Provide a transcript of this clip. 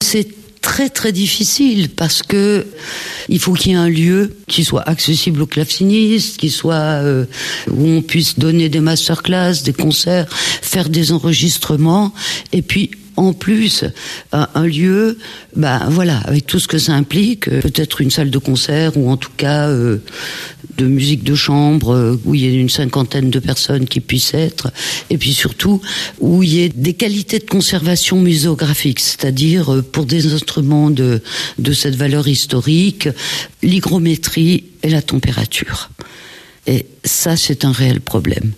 C'est très très difficile parce que il faut qu'il y ait un lieu qui soit accessible aux clavecinistes, qui soit où on puisse donner des masterclass, des concerts, faire des enregistrements, et puis en plus un lieu, voilà, avec tout ce que ça implique, peut-être une salle de concert ou en tout cas de musique de chambre où il y ait une 50aine de personnes qui puissent être, et puis surtout où il y ait des qualités de conservation muséographique, c'est-à-dire pour des instruments de cette valeur historique, l'hygrométrie et la température. Et ça, c'est un réel problème.